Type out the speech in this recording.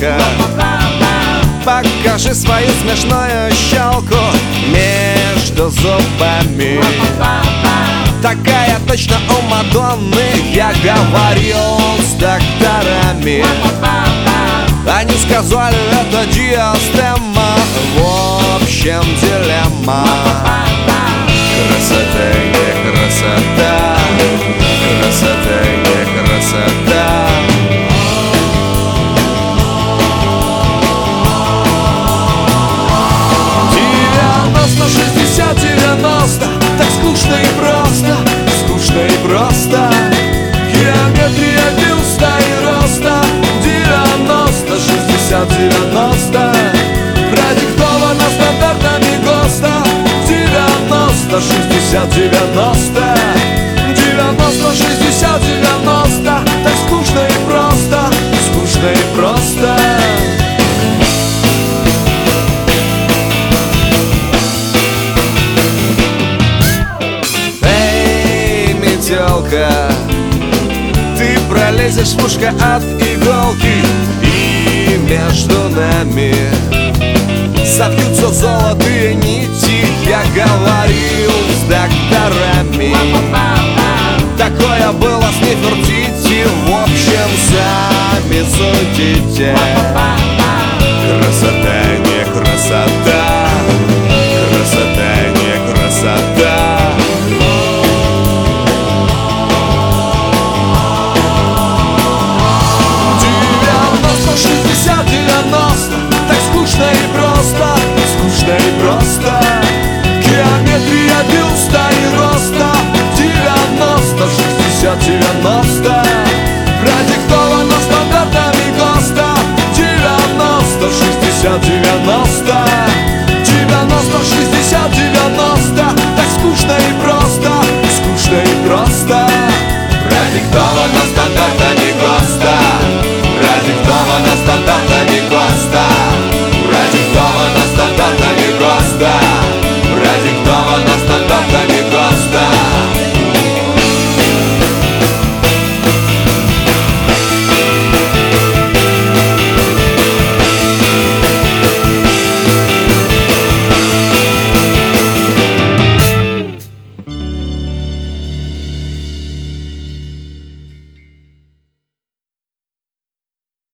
мелко. Покажи свою смешную щелку между зубами. Такая точно у Мадонны, я говорил с докторами. Они сказали, это диастема, в общем дилемма. Красота и не красота, красота и не красота. 60, 90, так скучно и просто, скучно и просто. Геометрия бюста и роста. 90, 60, 90, продиктовано стандартами ГОСТа. 90, 60, 90, 90, 60, 90, так скучно и просто, скучно и просто. Ты пролезешь в ушко от иголки, и между нами собьются золотые нити. Я говорил с докторами, такое было с Нефертити. В общем, сами судите. Красота